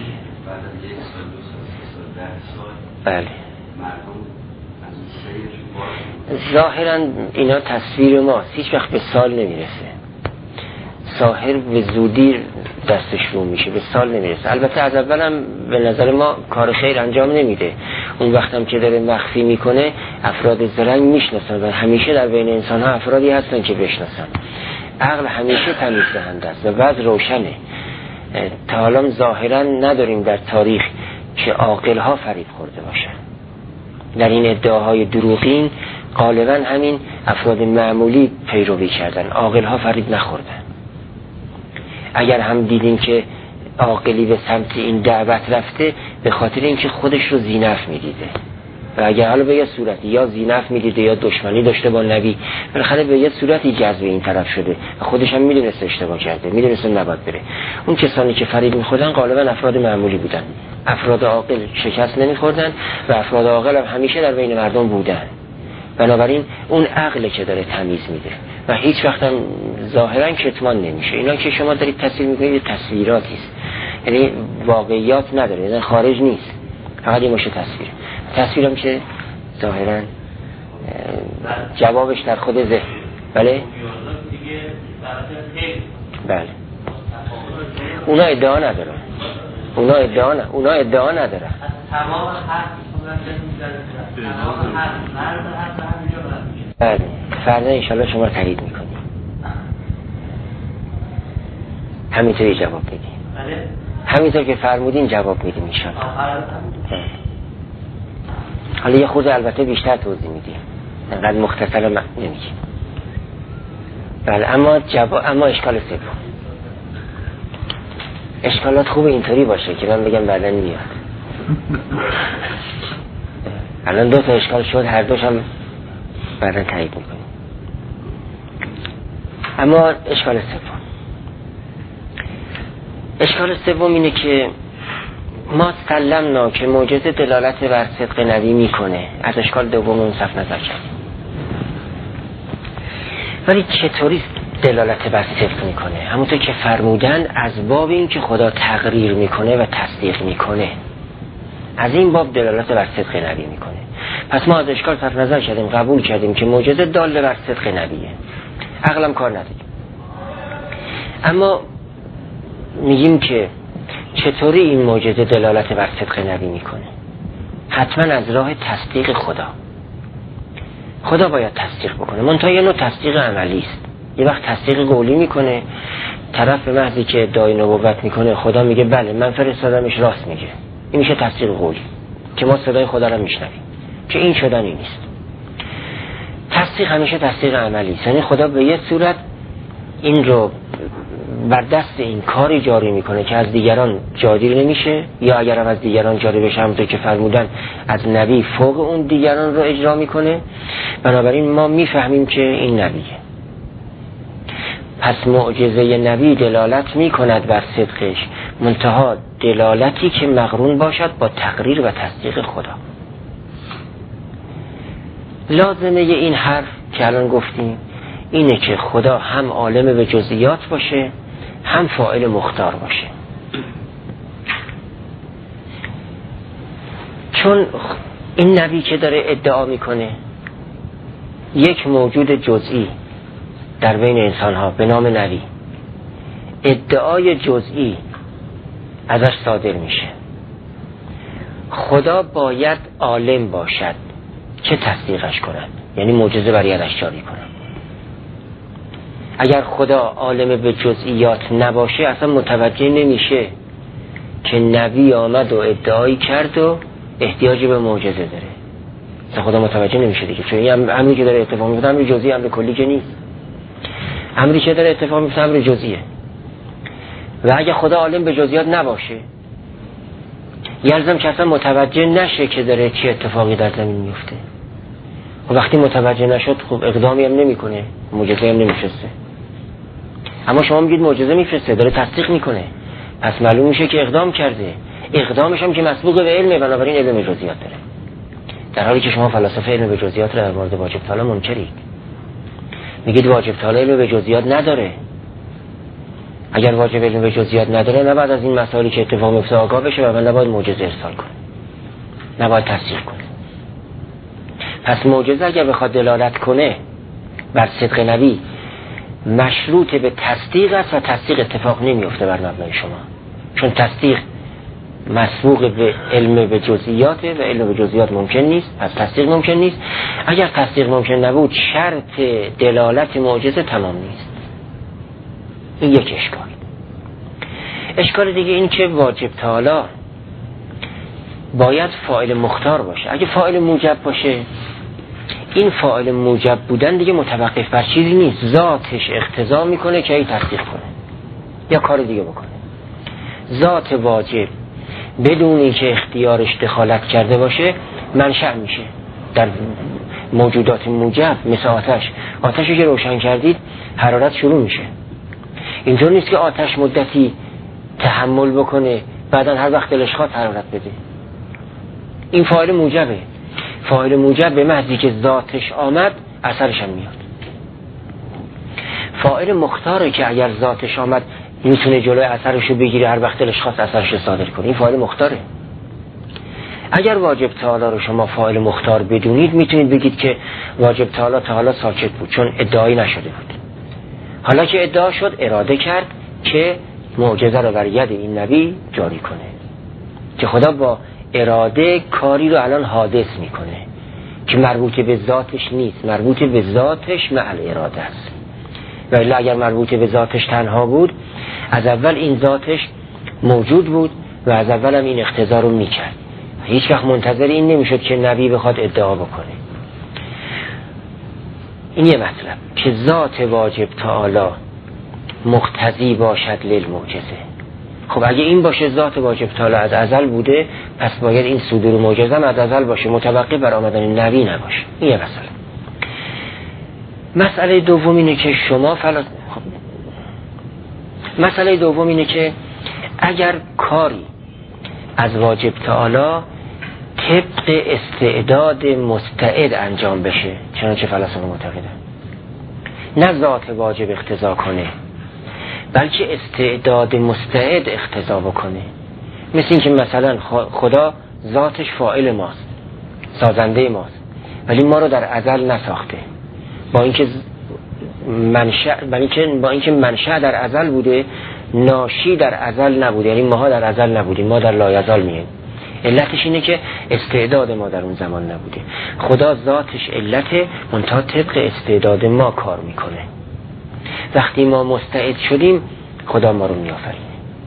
بله ظاهرا اینا تصویر ماست، هیچ وقت به سال نمیرسه. ساحر به زودی دستش رو میشه، به سال نمیرسه. البته از اول هم به نظر ما کار خیر انجام نمیده. اون وقتم که داره مخفی میکنه افراد زرنگ میشناسن و همیشه در بین انسان ها افرادی هستن که بشناسن. عقل همیشه تمیز دهنده است و بعد روشنه. تا حالا ظاهرا نداریم در تاریخ که عاقل ها فریب خورده باشن. در این ادعاهای دروغین غالبا همین افراد معمولی پیروی کردن، عاقل ها فریب نخوردن. اگر هم دیدیم که عاقلی به سمت این دعوت رفته به خاطر اینکه خودش رو ذینفع میدیده و اگر حالا به یه صورتی یا ذینفع میدیده یا دشمنی داشته با نبی، بالاخره به یه صورتی جذب این طرف شده و خودش هم میدونسته اشتباه کرده، میدونسته نباید بره. اون کسانی که فریب میخوردن غالبا افراد معمولی بودن. افراد عاقل شکست نمیخوردن و افراد عاقل هم همیشه در بین مردم بودن. بنابراین اون عقل که داره تمیز میده و هیچ وقت هم ظاهرا کتمان نمیشه. اینا که شما دارید تصویر میکنید تصویراتی است، یعنی واقعیات نداره، یعنی خارج نیست، فقط یه مشه تصویر. تصویرم که ظاهرا جوابش در خود ذهن. بله بله اونا ادعا ندارن، اونا ادعا ندارن. بله فردا انشالله شما تایید میکنید، همینطوری جواب بدیم. همینطور که فرمودین جواب میدیم انشالله. حالا یه خود البته بیشتر توضیح میدیم، انقدر مختصر نمیگیم. بله اما اشکال سوم، اشکالات خوب اینطوری باشه که من بگم بعدن میاد. الان 2 تا اشکال شد، هر دوش هم بعدن تایید میکنیم. اما اشکال سوم اینه که ما سلمنا که معجزه دلالت بر صدق نبی میکنه. از اشکال دوم اون صف نظر کردیم، ولی چطوری دلالت بر صدق میکنه؟ همونطور که فرمودن از باب این که خدا تقریر میکنه و تصدیق میکنه، از این باب دلالت بر صدق نبی میکنه. پس ما از اشکال صرف نظر کردیم، قبول کردیم که معجزه داله بر صدق نبیه، عقلم کار نداریم. اما میگیم که چطوری این معجزه دلالت بر صدق نبی میکنه؟ حتما از راه تصدیق خدا باید تصدیق بکنه. منتها یه نوع تصدیق عملی است. یه وقت تصدیق قولی میکنه، طرف به محضی که ادعای نبوت میکنه خدا میگه بله من فرستادمش، راست میگه. این میشه تصدیق قولی که ما صدای خدا رو میشنویم، که این شدنی نیست. تصدیق همیشه تصدیق عملی است، یعنی خدا به یه صورت این رو بر دست این کاری جاری میکنه که از دیگران جاری نمیشه، یا اگر هم از دیگران جاری بشه همونطور که فرمودن از نبی فوق اون دیگران رو اجرا میکنه. بنابراین ما میفهمیم که این نبیه. پس معجزه نبی دلالت میکند بر صدقش، منتها دلالتی که مقرون باشد با تقریر و تصدیق خدا. لازمه این حرف که الان گفتیم اینه که خدا هم عالم به جزئیات باشه، هم فاعل مختار باشه. چون این نبی که داره ادعا میکنه یک موجود جزئی در بین انسان ها به نام نبی، ادعای جزئی ازش صادر میشه. خدا باید عالم باشد که تصدیقش کنند، یعنی معجزه بر یدش جاری کنند. اگر خدا عالم به جزئیات نباشه اصلا متوجه نمیشه که نبی آمد و ادعایی کرد و احتیاجی به معجزه داره. اصلا خدا متوجه نمیشه دیگه، چون این امری که داره اتفاق میفته امر جزئی، امر کلی که نیست. امری که داره اتفاق میفته امر جزئیه. و اگه خدا عالم به جزئیات نباشه یلزم که اصلا متوجه نشه که داره چه اتفاقی در زمین میفته. و وقتی متوجه نشد خب اقدامی هم نمیکنه، معجزه هم نمیفرسته. اما شما میگید معجزه میفرسته، داره تصدیق میکنه، پس معلوم میشه که اقدام کرده. اقدامش هم که مسبوق به علمه، بنابراین علم جزئیات داره. در حالی که شما فلاسفه علم به جزئیات رو در مورد واجب تعالی منکرید. میگید واجب تعالی علم به جزئیات نداره. اگر واجب علم به جزئیات نداره نباید از این مسائلی که اتفاق میفته آگاه بشه و نباید معجزه ارسال کنه، نباید تصدیق کنه. پس معجزه اگر بخواد دلالت کنه بر صدق نبی مشروط به تصدیق است و تصدیق اتفاق نمیفته بر مبنای شما، چون تصدیق مسبوق به علم به جزئیات و علم به جزئیات ممکن نیست، پس تصدیق ممکن نیست. اگر تصدیق ممکن نبود شرط دلالت معجزه تمام نیست. این یک اشکال دیگه این که واجب تعالی باید فاعل مختار باشه. اگه فاعل موجب باشه این فاعل موجب بودن دیگه متوقف بر چیزی نیست، ذاتش اقتضا میکنه که ای تصدیق کنه یا کار دیگه بکنه. ذات واجب بدون اینکه اختیارش دخالت کرده باشه منشأ میشه در موجودات موجب، مثل آتشی که روشن کردید حرارت شروع میشه. اینطور نیست که آتش مدتی تحمل بکنه بعدن هر وقت دلش خواست حرارت بده. این فاعل موجبه. فاعل موجب به محضی که ذاتش آمد اثرش هم میاد. فاعل مختاره که اگر ذاتش آمد میتونه جلوی اثرشو بگیره، هر وقت دلش خواست اثرش صادر کنه. این فاعل مختاره. اگر واجب تعالی رو شما فاعل مختار بدونید میتونید بگید که واجب تعالی تا حالا ساکت بود چون ادعایی نشده بود. حالا که ادعا شد اراده کرد که معجزه رو بر ید این نبی جاری کنه، که خدا با اراده کاری رو الان حادث میکنه که مربوط به ذاتش نیست، مربوط به ذاتش مع الاراده است. ولی اگر مربوط به ذاتش تنها بود از اول این ذاتش موجود بود و از اول هم این اقتضا رو میکرد. هیچ وقت منتظر این نمیشد که نبی بخواد ادعا بکنه. این یه مطلب که ذات واجب تعالی مقتضی باشد للمعجزه. خب اگه این باشه ذات واجب تعالی از ازل بوده، پس باید این صدور معجزه هم از ازل باشه، متوقف بر آمدن نبی نباشه. این یه مسئله دوم اینه که مسئله دوم اینه که اگر کاری از واجب تعالی طبق استعداد مستعد انجام بشه، چنانچه فلسفه معتقدن، نه ذات واجب اقتضا کنه بلکه استعداد مستعد اقتضا بکنه، مثل این که مثلا خدا ذاتش فاعل ماست، سازنده ماست، ولی ما رو در ازل نساخته، با اینکه منشأ در ازل بوده ناشی در ازل نبوده، یعنی ماها در ازل نبودیم، ما در لایزال مییم. علتش اینه که استعداد ما در اون زمان نبوده. خدا ذاتش علته، منتها طبق استعداد ما کار میکنه. وقتی ما مستعد شدیم خدا ما رو میآفرینه.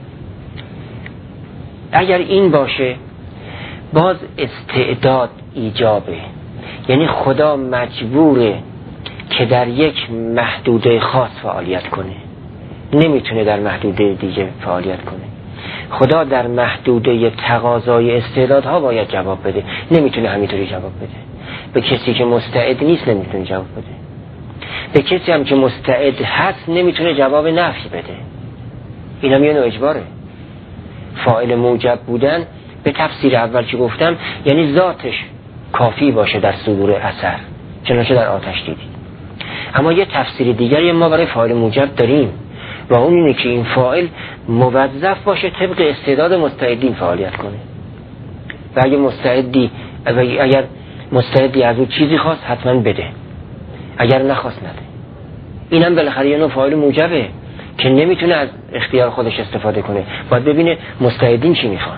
اگر این باشه باز استعداد ایجابه، یعنی خدا مجبوره که در یک محدوده خاص فعالیت کنه، نمیتونه در محدوده دیگه فعالیت کنه. خدا در محدوده تقاضای استعدادها باید جواب بده، نمیتونه همینطوری جواب بده. به کسی که مستعد نیست نمیتونه جواب بده، به کسی هم که مستعد هست نمیتونه جواب نفی بده. این هم یه نوع اجباره. فاعل موجب بودن به تفسیر اول که گفتم یعنی ذاتش کافی باشه در صدور اثر، چنانچه در آتش دیدید. اما یه تفسیر دیگری ما برای فاعل موجب داریم و اون اینه که این فاعل موظف باشه طبق استعداد مستعدین فعالیت کنه. و اگر مستعدی از اون چیزی خواست حتما بده، اگر نخواست نده. اینم بالاخره یه نوع فاعل موجبه که نمیتونه از اختیار خودش استفاده کنه، باید ببینه مستعدین چی میخوان.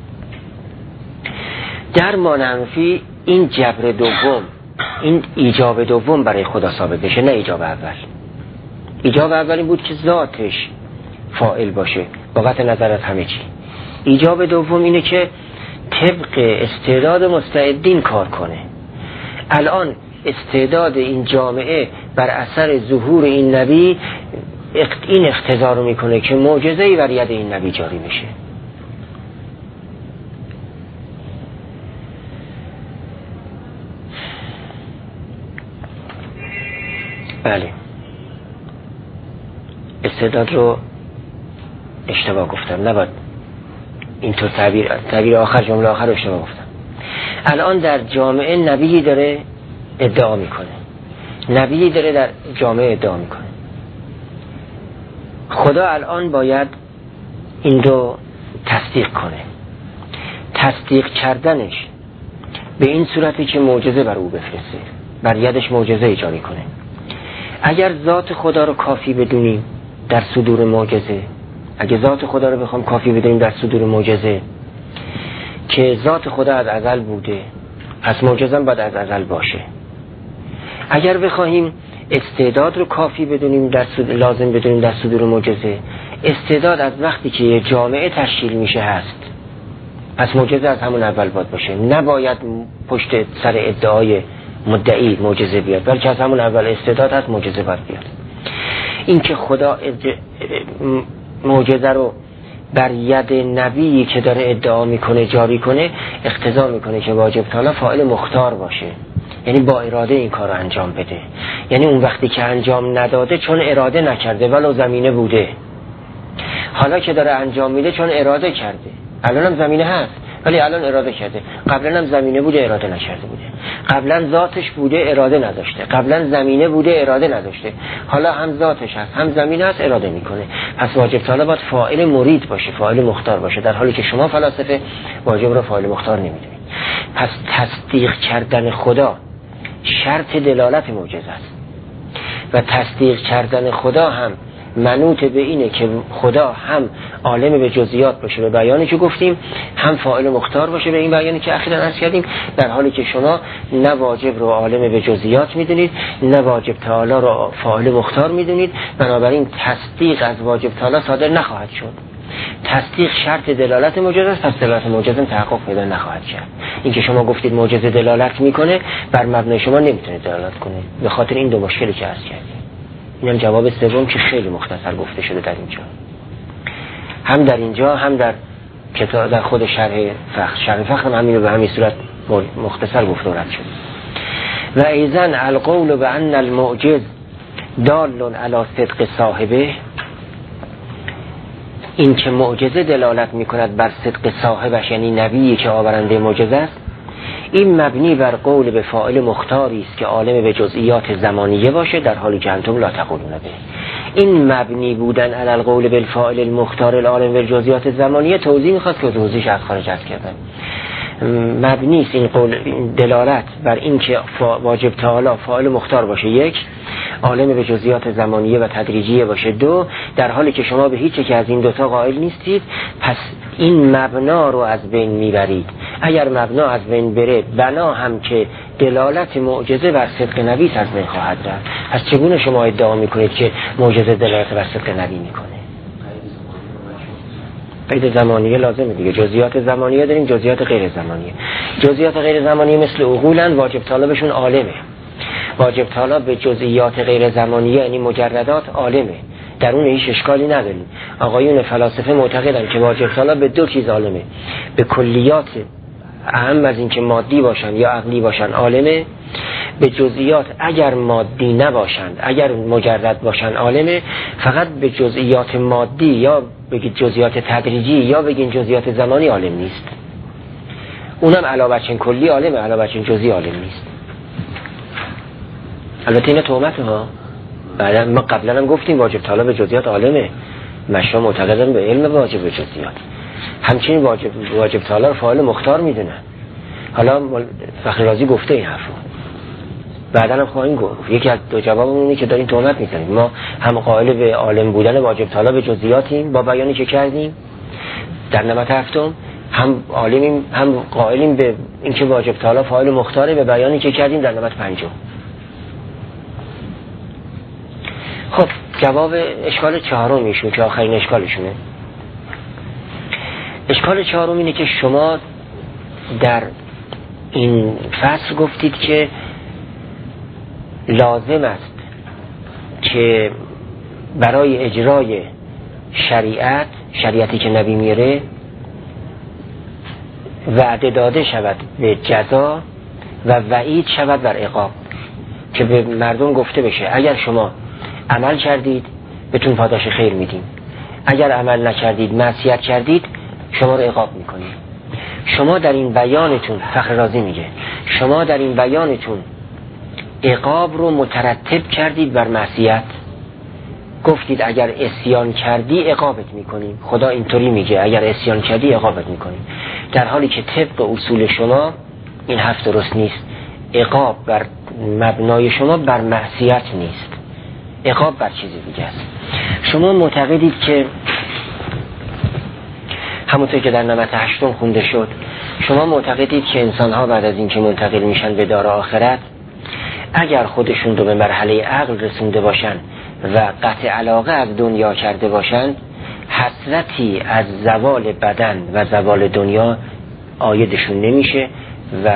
در مانفی این جبر دوم، این ایجاب دوم برای خدا ثابت بشه، نه ایجاب اول. ایجاب اول این بود که ذاتش فاعل باشه با قطع نظر از همه چی. ایجاب دوم اینه که طبق استعداد مستعدین کار کنه. الان استعداد این جامعه بر اثر ظهور این نبی این اقتضا رو میکنه که معجزه‌ای بر ید این نبی جاری بشه. بله، استعداد رو اشتباه گفتم، نباید اینطور تعبیر آخر، جمله آخر رو اشتباه گفتم. الان در جامعه نبی داره ادعا میکنه، نبی داره در جامعه ادعا میکنه. خدا الان باید این رو تصدیق کنه. تصدیق کردنش به این صورتی که معجزه بر او بفرسته، بر یدش معجزه ایجاری کنه. اگر ذات خدا رو کافی بدونیم در صدور معجزه، اگه ذات خدا رو بخوام کافی بدونیم در صدور معجزه که ذات خدا از ازل بوده، پس معجزه هم باید از ازل باشه. اگر بخواهیم استعداد رو کافی بدونیم لازم بدونیم در صدور معجزه، استعداد از وقتی که یه جامعه تشکیل میشه هست، پس معجزه از همون اول باید باشه. نباید پشت سر ادعای مدعی معجزه بیاد، بلکه از همون اول استعداد هست، معجزه باید بیاد. این که خدا معجزه رو بر ید نبی که داره ادعا میکنه جاری کنه، اقتضا میکنه که واجب تعالی فاعل مختار باشه، یعنی با اراده این کار رو انجام بده. یعنی اون وقتی که انجام نداده چون اراده نکرده ولو زمینه بوده، حالا که داره انجام میده چون اراده کرده. الان هم زمینه هست ولی الان اراده کرده، قبلا هم زمینه بوده اراده نکرده بوده، قبلا ذاتش بوده اراده نداشته، قبلا زمینه بوده اراده نداشته، حالا هم ذاتش هست هم زمینه هست اراده میکنه. پس واجب تعالی باید فاعل مرید باشه، فاعل مختار باشه، در حالی که شما فلاسفه واجب رو فاعل مختار نمیدونید. پس تصدیق کردن خدا شرط دلالت معجزه است و تصدیق کردن خدا هم منوط به اینه که خدا هم عالم به جزئیات باشه به بیانی که گفتیم، هم فاعل مختار باشه به این بیانی که اخیراً عرض کردیم، در حالی که شما نه واجب رو عالم به جزئیات میدونید نه واجب تعالی رو فاعل مختار میدونید. بنابراین تصدیق از واجب تعالی صادر نخواهد شد. تصدیق شرط دلالت معجزه است، پس دلالت معجزه تحقق پیدا نخواهد کرد. این که شما گفتید معجزه دلالت میکنه، بر مبنای شما نمیتونه دلالت کنه، به خاطر این دو مشکلی که عرض کردیم. اینم جواب سوم که خیلی مختصر گفته شده در اینجا، هم در اینجا هم در کتاب در خود شرح فخر هم همین رو به همین صورت مختصر گفته رد شد. و ایضاً القول بأن المعجز دال علی صدق صاحبه، این که معجزه دلالت میکند بر صدق صاحبش، یعنی نبیی که آورنده معجزه است، این مبنی بر قول به فاعل مختاری است که عالم به جزئیات زمانیه باشه، در حالی که انتم لا تقولون به. این مبنی بودن علی القول بالفاعل المختار العالم به جزئیات زمانیه توضیح میخواد که توضیحش از خارج از کردن. مبنی است این قول، دلالت بر این که واجب تعالی فاعل مختار باشه، یک، عالم به جزئیات زمانیه و تدریجیه باشه، دو، در حالی که شما به هیچ یک از این دوتا قائل نیستید، پس این مبنا رو از بین میبرید. اگر مبنا از بین بره، بنا هم که دلالت معجزه بر صدق نبی از بین خواهد رفت. پس چگونه شما ادعا میکنید که معجزه دلالت بر صدق نبی میکنه؟ قید زمانیه لازمه دیگه. جزئیات زمانیه داریم، جزئیات غیر زمانیه. جزئیات غیر زمانیه مثل عقولن، واجب طالبشون عالمه. واجب طالب به جزئیات غیر زمانیه یعنی مجردات عالمه، در اون هیچ اشکالی نداریم. آقایون فلاسفه معتقدن که واجب طالب به دو چیز عالمه، به کلیات اهم از این که مادی باشن یا عقلی باشن عالمه، به جزئیات اگر مادی نباشند، اگر مجرد باشن عالمه، فقط به جزئیات مادی یا بگید جزئیات تدریجی یا بگید جزئیات زمانی عالم نیست. اونم علاوه بر کلی عالمه، علاوه بر جزئی عالم نیست. البته اینا تهمته ها. بعد ما قبلا هم گفتیم واجب طالب به جزئیات عالمه، مشا معتقدن به علم واجب به جزئیات. همچنین واجب طالب رو فاعل مختار میدونن. حالا فخر رازی گفته این حرفو، بعدا هم خواهیم گفت. یکی از دو جوابمون اینه که داریم تهمت میزنیم. ما هم قائل به عالم بودن واجب طالب به جزئیاتیم با بیانی که کردیم در نمط هفتم، هم عالمیم هم قائلیم به اینکه واجب طالب فاعل مختاره به بیانی که کردیم در نمط پنجم. خب جواب اشکال چهارم ایشون که آخرین اشکالشونه. اشکال چهارم اینه که شما در این فصل گفتید که لازم است که برای اجرای شریعتی که نبی میره وعده داده شود به جزا و وعید شود بر عقاب، که به مردم گفته بشه اگر شما عمل کردید بهتون پاداش خیر میدیم، اگر عمل نکردید معصیت کردید شما رو عقاب میکنیم. شما در این بیانتون، فخر رازی میگه، شما در این بیانتون عقاب رو مترتب کردید بر معصیت. گفتید اگر عصیان کردی عقابت میکنیم. خدا اینطوری میگه اگر عصیان کردی عقابت میکنیم، در حالی که طبق اصول شما این حرف درست نیست. عقاب بر مبنای شما بر معصیت نیست، عقاب بر چیزی دیگه است. شما معتقدید که همونطور که در نمط 8 خونده شد، شما معتقدید که انسان‌ها بعد از اینکه منتقل میشن به دار آخرت، اگر خودشون رو به مرحله عقل رسونده باشن و قطع علاقه از دنیا کرده باشن، حسرتی از زوال بدن و زوال دنیا عایدشون نمیشه و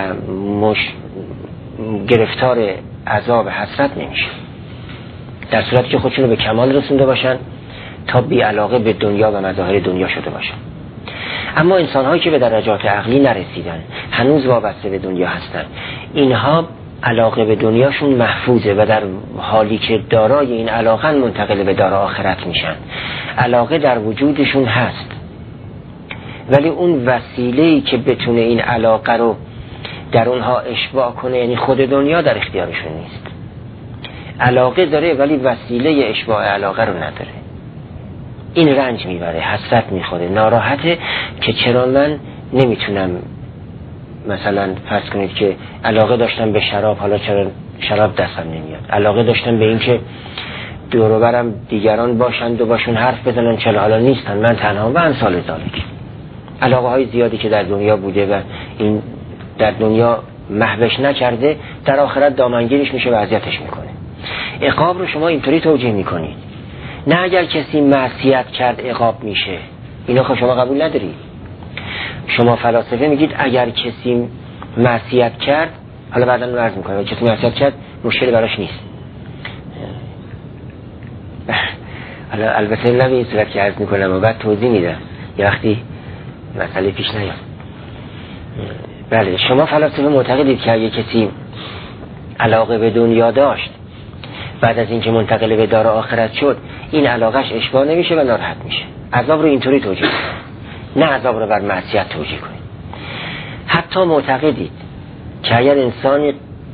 گرفتار عذاب حسرت نمیشه، در صورتی که خودشون رو به کمال رسونده باشن تا بی علاقه به دنیا و مظاهر دنیا شده باشن. اما انسان‌هایی که به درجات عقلی نرسیدن، هنوز وابسته به دنیا هستن، اینها علاقه به دنیاشون محفوظه و در حالی که دارای این علاقه منتقل به دار آخرت میشن. علاقه در وجودشون هست، ولی اون وسیله‌ای که بتونه این علاقه رو در اونها اشباع کنه، یعنی خود دنیا، در اختیارشون نیست. علاقه داره ولی وسیله اشباع علاقه رو نداره. این رنج میبره، حسرت میخوره، ناراحته که چرا من نمیتونم، مثلا فرض کنید که علاقه داشتم به شراب، حالا چرا شراب دستم نمیاد. علاقه داشتم به این که دور و برم دیگران باشند و باشون حرف بزنن، چرا حالا نیستن، من تنها و امثال ذالک. علاقه های زیادی که در دنیا بوده و این در دنیا محوش نکرده، در آخرت دامنگیرش میشه و اذیتش میکنه. عقاب رو شما اینطوری توجیه میکنید، نه اگر کسی معصیت کرد عقاب میشه، اینا خب شما قبول ندارید. شما فلاسفه میگید اگر کسی معصیت کرد، حالا بعداً رو عرض میکنم، کسی معصیت کرد مشکلی براش نیست. حالا البته نه به این صورت که عرض میکنم و بعد توضیح میدم یه وقتی مسئله پیش نیاد. بله، شما فلاسفه معتقدید که اگه کسی علاقه به دنیا داشت، بعد از اینکه منتقل به دار آخرت شد، این علاقش اشباع نمیشه و ناراحت میشه. عذاب رو اینطوری توجیه کنید، نه عذاب رو بر معصیت توجیه کنید. حتی معتقدید که اگر انسان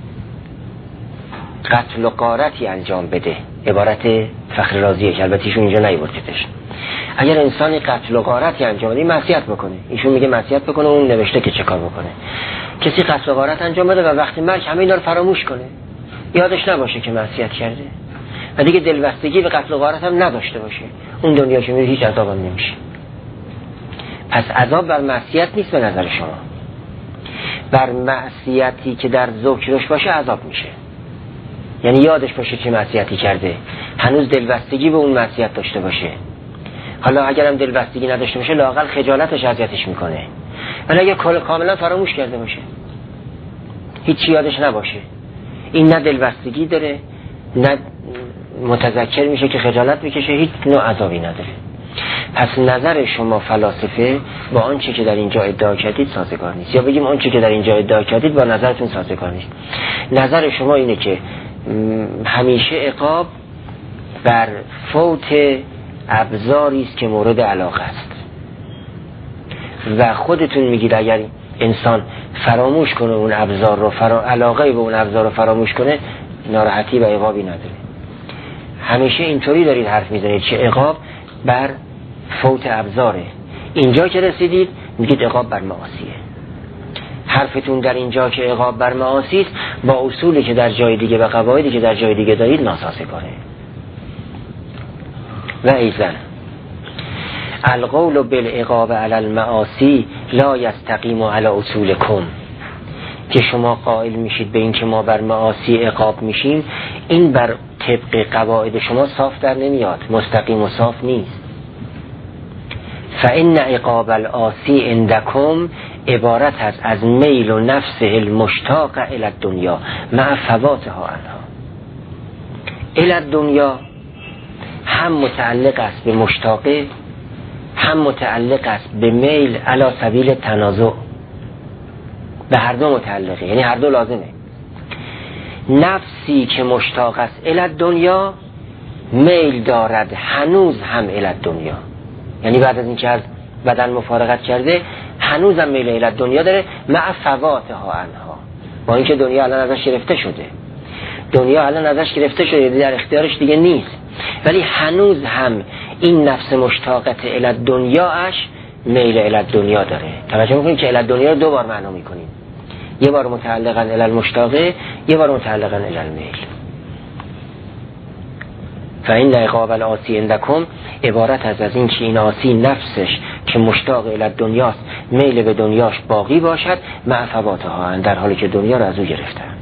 قتل و غارتی انجام بده، عبارت فخر رازیه که البته ایشون اینجا نیوردتش، اگر انسانی قتل و غارتی انجام بده، معصیت بکنه، ایشون میگه معصیت بکنه، اون نوشته که چه کار بکنه. کسی قتل و غارت انجام بده و وقتی مرگ همه اینا رو فراموش کنه، یادش نباشه که معصیت کرده و دیگه دلبستگی به قتل و غارت هم نداشته باشه، اون دنیا که میره هیچ عذاب هم نمیشه. پس عذاب بر معصیت نیست به نظر شما. بر معصیتی که در ذکرش باشه عذاب میشه، یعنی یادش باشه چه معصیتی کرده، هنوز دلبستگی به اون معصیت داشته باشه. حالا اگرم دلبستگی نداشته باشه، لااقل خجالتش اذیتش میکنه. ولی اگه کاملا فراموش کرده باشه، هیچ یادش نباشه، این نه دلبستگی داره، نه متذکر میشه که خجالت میکشه، هیچ نوع عذابی نداره. پس نظر شما فلاسفه با آنچه که در اینجا ادعا کردید سازگار نیست، یا بگیم آنچه که در اینجا ادعا کردید با نظرتون سازگار نیست. نظر شما اینه که همیشه عقاب بر فوت ابزاری است که مورد علاقه است و خودتون میگید اگر انسان فراموش کنه اون ابزار رو، علاقه به اون ابزار رو فراموش کنه، ناراحتی و عقابی نداره. همیشه اینطوری دارید حرف میزنید که عقاب بر فوت ابزاره. اینجا که رسیدید میگید عقاب بر معاصیه. حرفتون در اینجا که عقاب بر معاصی است با اصولی که در جای دیگه و قواعدی که در جای دیگه دارید ناسازگاره. و ایزن القول بالعقاب علی المعاصی لا یستقیم علی اصولکم، که شما قائل میشید به این که ما بر معاصی عقاب میشیم، این بر طبق قواعد شما صاف در نمیاد، مستقیم و صاف نیست. فإن عقاب العاصی عندکم عبارت است از میل و نفسه المشتاق الی الدنیا مع فواتها عنها. الی الدنیا هم متعلق است به مشتاقه، هم متعلق است به میل علی سبیل تنازع، به هر دو متعلقه، یعنی هر دو لازمه. نفسی که مشتاق است الی الدنیا میل دارد هنوز هم الی الدنیا، یعنی بعد از اینکه از بدن مفارقت کرده هنوز هم میل الی الدنیا داره، مع فواتها عنها، با اینکه دنیا الان ازش گرفته شده، دنیا الان ازش گرفته شده، در اختیارش دیگه نیست، ولی هنوز هم این نفس مشتاقت الی الدنیا اش میل الی الدنیا داره. توجه میکنید که الی الدنیا رو دو بار معنا میکنیم، یه بار متعلقا الی المشتاقه، یه بار متعلقا الی المیل. فإن عقاب العاصی عندکم عبارت از این که این عاصی نفسش که مشتاق الی الدنیاست، میل به دنیاش باقی باشد، مع فواتها، در حالی که دنیا را از او گرفتند.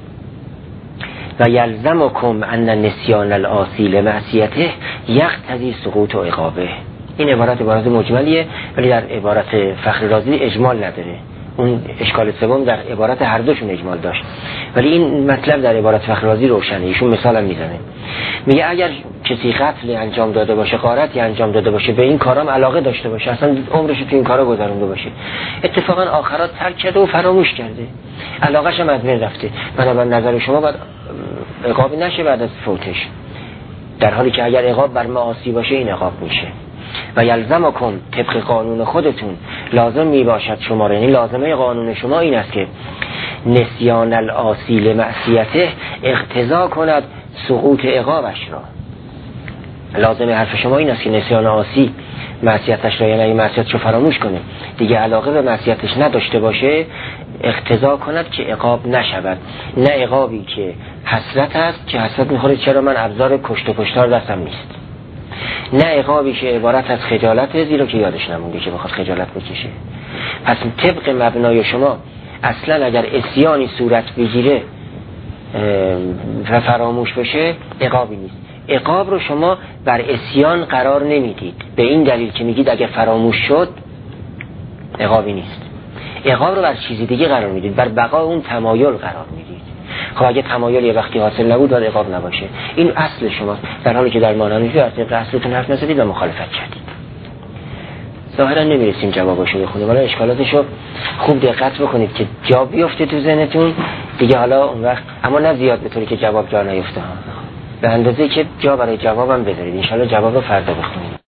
و یلزمکم ان نسیان العاصی لمعصیته یقتضی سقوط عقابه. این عبارت مجملیه، ولی در عبارت فخر رازی اجمال نداره. اون اشکال سوم در عبارت هر دوشون اجمال داشت، ولی این مطلب در عبارت فخر رازی روشنه. ایشون مثالم میزنه، میگه اگر کسی قتل انجام داده باشه، غارتی انجام داده باشه، به این کارام علاقه داشته باشه، اصلا عمرش تو این کارا گذرونده باشه، اتفاقا آخرات ترک کرده و فراموش کرده، علاقه‌ش هم از بین رفته، بنابر نظر شما باید عقابی نشه بعد از فوتش، در حالی که اگر عقاب بر معاصی باشه این عقاب میشه. و یلزمکم، طبق قانون خودتون لازم میباشد شما را، یعنی لازمه قانون شما این است که نسیان العاصی لمعصیته اقتضا کند سقوط عقابش را. لازمه حرف شما این است که نسیان عاصی معصیتش را، یعنی معصیتش رو فراموش کنه، دیگه علاقه به معصیتش نداشته باشه، اقتضا کند که عقاب نشود. نه عقابی که حسرت است که حسرت میخوره چرا من ابزار کشت و کشتار دستم نیست، نه عقابی که عبارت از خجالت، زیرا که یادش نمونده که بخواد خجالت بکشه. پس طبق مبنای شما اصلا اگر عصیانی صورت بگیره و فراموش بشه عقابی نیست. عقاب رو شما بر عصیان قرار نمیدید، به این دلیل که میگید اگر فراموش شد عقابی نیست. عقاب رو بر چیزی دیگه قرار میدید، بر بقای اون تمایل قرار میدید. خب اگه تمایل یه وقتی حاصل نبود باید عقاب نباشه. این اصل شماست، در حالی که در مانند از طریق اصلتون حرف نزدید و مخالفت کردید. ظاهرا نمیرسیم جواباشو بخونیم، ولی اشکالاتشو خوب دقت بکنید که جا بیفته تو ذهنتون دیگه. حالا اون وقت اما نه زیاد به طوری که جواب جا نیفته، به اندازه که جا برای جوابم بذارید. ان شاءالله جواب رو فردا بخونید.